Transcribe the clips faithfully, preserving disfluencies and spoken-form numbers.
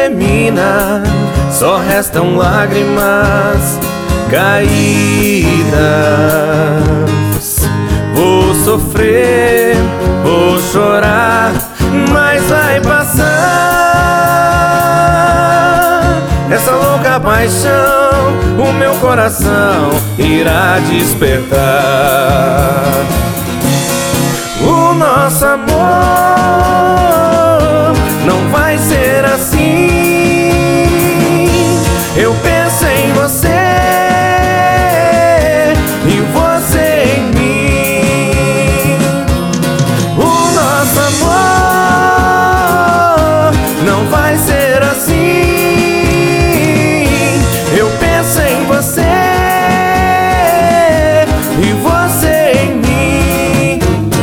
termina, só restam lágrimas caídas. Vou sofrer, vou chorar, mas vai passar. Essa louca paixão, o meu coração irá despertar. O nosso amor não vai ser assim. Eu penso em você e você em mim. O nosso amor não vai ser assim. Eu penso em você e você em mim.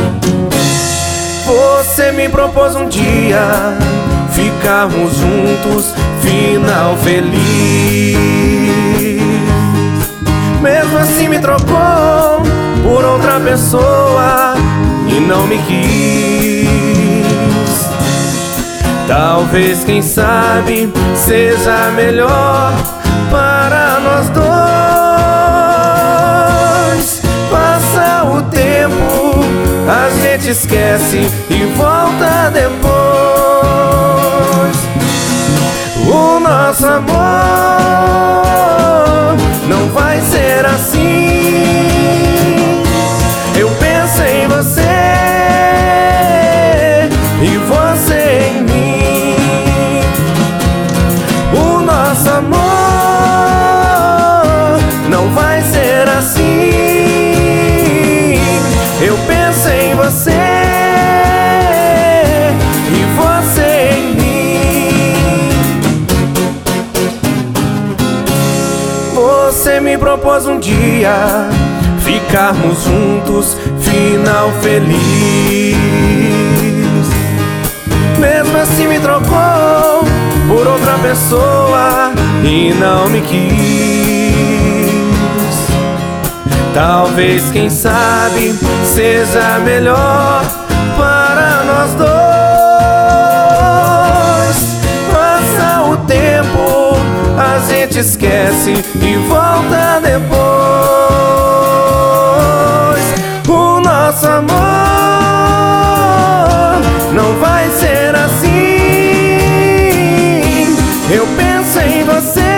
Você me propôs um dia ficarmos juntos, final feliz. Mesmo assim me trocou por outra pessoa e não me quis. Talvez, quem sabe, seja melhor para nós dois. Passa o tempo, a gente esquece e volta depois. O nosso amor não vai ser assim. Eu penso em você e você em mim. O nosso amor não vai ser assim. Eu penso em você e você em mim. Você me propôs um dia ficarmos juntos, final feliz. Mesmo assim me trocou por outra pessoa e não me quis. Talvez, quem sabe, seja melhor para nós dois. Passa o tempo, a gente esquece e volta depois. O nosso amor não vai ser assim. Eu penso em você